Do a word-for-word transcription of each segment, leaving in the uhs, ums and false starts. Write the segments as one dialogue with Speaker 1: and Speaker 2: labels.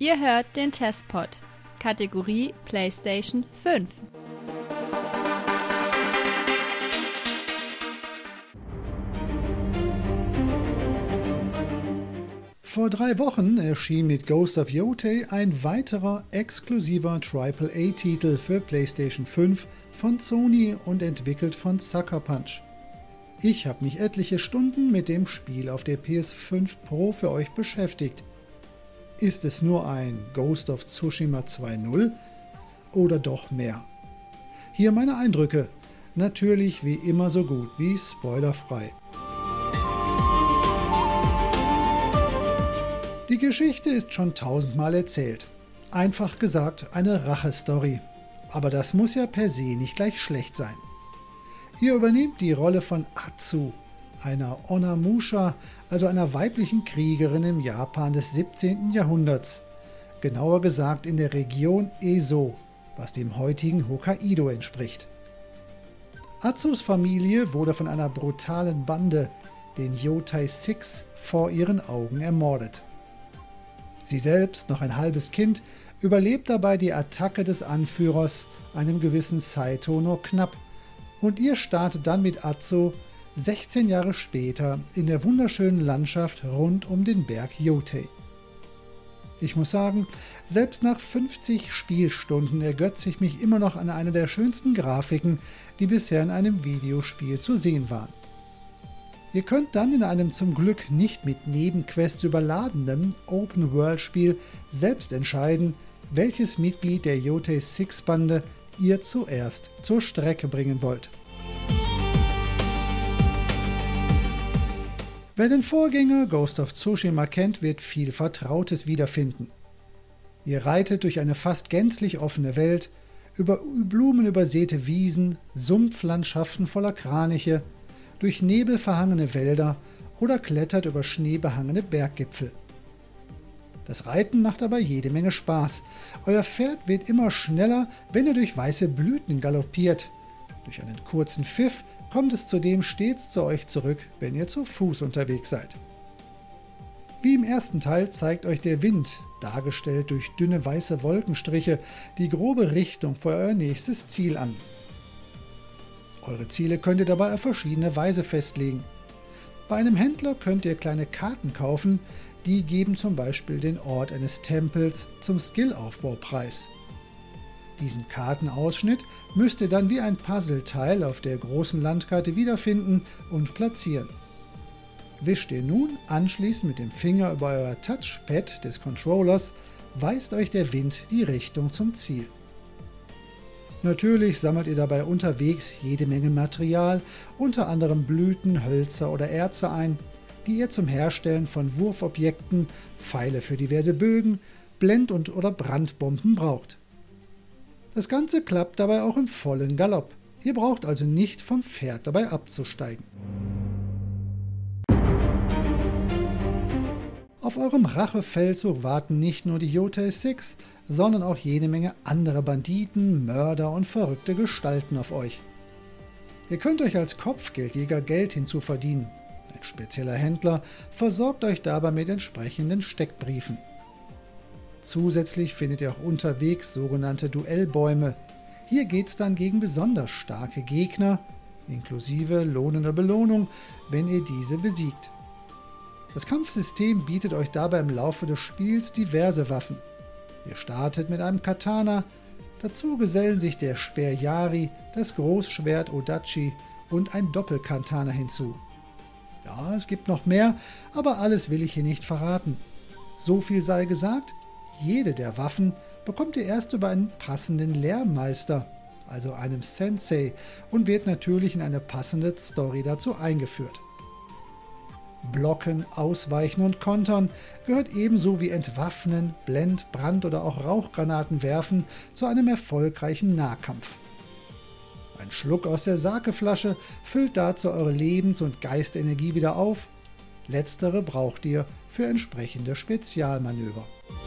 Speaker 1: Ihr hört den Testpod, Kategorie PlayStation fünf.
Speaker 2: Vor drei Wochen erschien mit Ghost of Yotei ein weiterer exklusiver Triple A Titel für PlayStation fünf von Sony und entwickelt von Sucker Punch. Ich habe mich etliche Stunden mit dem Spiel auf der P S fünf Pro für euch beschäftigt. Ist es nur ein Ghost of Tsushima zwei Punkt null oder doch mehr? Hier meine Eindrücke, natürlich wie immer so gut wie spoilerfrei. Die Geschichte ist schon tausendmal erzählt. Einfach gesagt eine Rache-Story. Aber das muss ja per se nicht gleich schlecht sein. Ihr übernehmt die Rolle von Atsu, einer Onamusha, also einer weiblichen Kriegerin im Japan des siebzehnten Jahrhunderts. Genauer gesagt in der Region Ezo, was dem heutigen Hokkaido entspricht. Atsus Familie wurde von einer brutalen Bande, den Yotei Six, vor ihren Augen ermordet. Sie selbst, noch ein halbes Kind, überlebt dabei die Attacke des Anführers, einem gewissen Saito, nur knapp, und ihr startet dann mit Atsu sechzehn Jahre später in der wunderschönen Landschaft rund um den Berg Yotei. Ich muss sagen, selbst nach fünfzig Spielstunden ergötze ich mich immer noch an einer der schönsten Grafiken, die bisher in einem Videospiel zu sehen waren. Ihr könnt dann in einem zum Glück nicht mit Nebenquests überladenen Open-World-Spiel selbst entscheiden, welches Mitglied der Yotei Six Bande ihr zuerst zur Strecke bringen wollt. Wer den Vorgänger Ghost of Tsushima kennt, wird viel Vertrautes wiederfinden. Ihr reitet durch eine fast gänzlich offene Welt, über blumenübersäte Wiesen, Sumpflandschaften voller Kraniche, durch nebelverhangene Wälder oder klettert über schneebehangene Berggipfel. Das Reiten macht aber jede Menge Spaß. Euer Pferd wird immer schneller, wenn ihr durch weiße Blüten galoppiert. Durch einen kurzen Pfiff kommt es zudem stets zu euch zurück, wenn ihr zu Fuß unterwegs seid. Wie im ersten Teil zeigt euch der Wind, dargestellt durch dünne weiße Wolkenstriche, die grobe Richtung für euer nächstes Ziel an. Eure Ziele könnt ihr dabei auf verschiedene Weise festlegen. Bei einem Händler könnt ihr kleine Karten kaufen, die geben zum Beispiel den Ort eines Tempels zum Skillaufbaupreis. Diesen Kartenausschnitt müsst ihr dann wie ein Puzzleteil auf der großen Landkarte wiederfinden und platzieren. Wischt ihr nun anschließend mit dem Finger über euer Touchpad des Controllers, weist euch der Wind die Richtung zum Ziel. Natürlich sammelt ihr dabei unterwegs jede Menge Material, unter anderem Blüten, Hölzer oder Erze ein, die ihr zum Herstellen von Wurfobjekten, Pfeile für diverse Bögen, Blend- und oder Brandbomben braucht. Das Ganze klappt dabei auch im vollen Galopp. Ihr braucht also nicht vom Pferd dabei abzusteigen. Auf eurem Rachefeldzug warten nicht nur die Yotei Six, sondern auch jede Menge andere Banditen, Mörder und verrückte Gestalten auf euch. Ihr könnt euch als Kopfgeldjäger Geld hinzuverdienen. Ein spezieller Händler versorgt euch dabei mit entsprechenden Steckbriefen. Zusätzlich findet ihr auch unterwegs sogenannte Duellbäume. Hier geht's dann gegen besonders starke Gegner, inklusive lohnender Belohnung, wenn ihr diese besiegt. Das Kampfsystem bietet euch dabei im Laufe des Spiels diverse Waffen. Ihr startet mit einem Katana, dazu gesellen sich der Speer Yari, das Großschwert Odachi und ein Doppelkatana hinzu. Ja, es gibt noch mehr, aber alles will ich hier nicht verraten. So viel sei gesagt, jede der Waffen bekommt ihr erst über einen passenden Lehrmeister, also einem Sensei, und wird natürlich in eine passende Story dazu eingeführt. Blocken, Ausweichen und Kontern gehört ebenso wie Entwaffnen, Blend-, Brand- oder auch Rauchgranaten werfen zu einem erfolgreichen Nahkampf. Ein Schluck aus der Sakeflasche füllt dazu eure Lebens- und Geistenergie wieder auf. Letztere braucht ihr für entsprechende Spezialmanöver.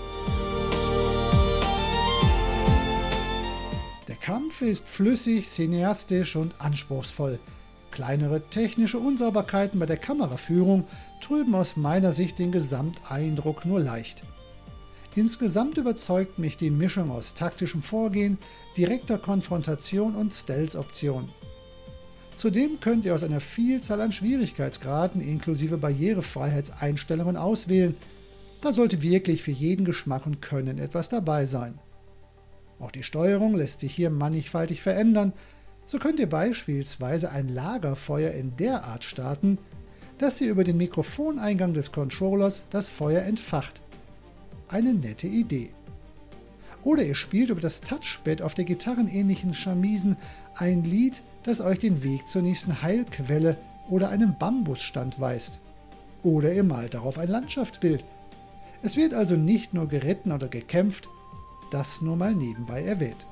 Speaker 2: Der Kampf ist flüssig, cineastisch und anspruchsvoll. Kleinere technische Unsauberkeiten bei der Kameraführung trüben aus meiner Sicht den Gesamteindruck nur leicht. Insgesamt überzeugt mich die Mischung aus taktischem Vorgehen, direkter Konfrontation und Stealth-Optionen. Zudem könnt ihr aus einer Vielzahl an Schwierigkeitsgraden inklusive Barrierefreiheitseinstellungen auswählen. Da sollte wirklich für jeden Geschmack und Können etwas dabei sein. Auch die Steuerung lässt sich hier mannigfaltig verändern. So könnt ihr beispielsweise ein Lagerfeuer in der Art starten, dass ihr über den Mikrofoneingang des Controllers das Feuer entfacht. Eine nette Idee. Oder ihr spielt über das Touchpad auf der gitarrenähnlichen Chamisen ein Lied, das euch den Weg zur nächsten Heilquelle oder einem Bambusstand weist. Oder ihr malt darauf ein Landschaftsbild. Es wird also nicht nur geritten oder gekämpft, das nur mal nebenbei erwähnt.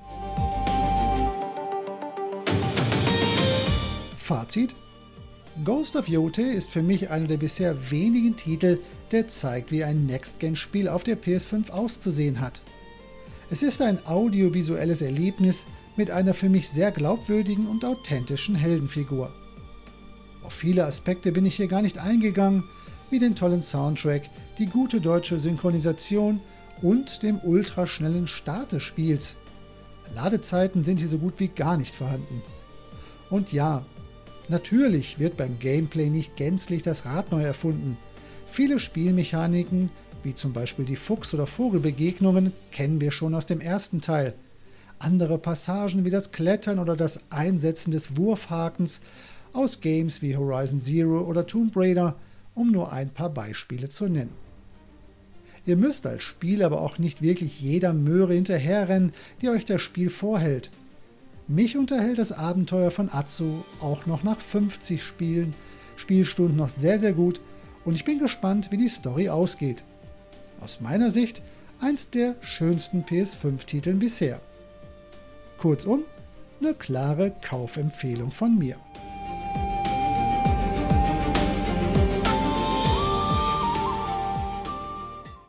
Speaker 2: Fazit: Ghost of Yotei ist für mich einer der bisher wenigen Titel, der zeigt, wie ein Next-Gen-Spiel auf der P S fünf auszusehen hat. Es ist ein audiovisuelles Erlebnis mit einer für mich sehr glaubwürdigen und authentischen Heldenfigur. Auf viele Aspekte bin ich hier gar nicht eingegangen, wie den tollen Soundtrack, die gute deutsche Synchronisation und dem ultraschnellen Start des Spiels. Ladezeiten sind hier so gut wie gar nicht vorhanden. Und ja, natürlich wird beim Gameplay nicht gänzlich das Rad neu erfunden. Viele Spielmechaniken, wie zum Beispiel die Fuchs- oder Vogelbegegnungen, kennen wir schon aus dem ersten Teil. Andere Passagen wie das Klettern oder das Einsetzen des Wurfhakens aus Games wie Horizon Zero oder Tomb Raider, um nur ein paar Beispiele zu nennen. Ihr müsst als Spieler aber auch nicht wirklich jeder Möhre hinterherrennen, die euch das Spiel vorhält. Mich unterhält das Abenteuer von Atsu auch noch nach fünfzig Spielen, Spielstunden noch sehr sehr gut und ich bin gespannt, wie die Story ausgeht. Aus meiner Sicht eins der schönsten P S fünf Titeln bisher. Kurzum, eine klare Kaufempfehlung von mir.